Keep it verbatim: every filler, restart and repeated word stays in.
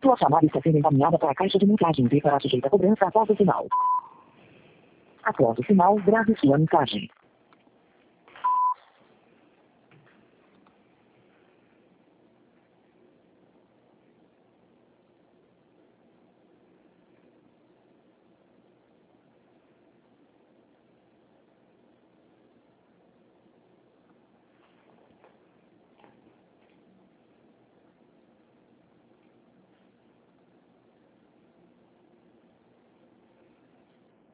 Sua chamada está sendo encaminhada para a caixa de mensagens e será sujeita a cobrança após o sinal. Após o sinal, grave sua mensagem.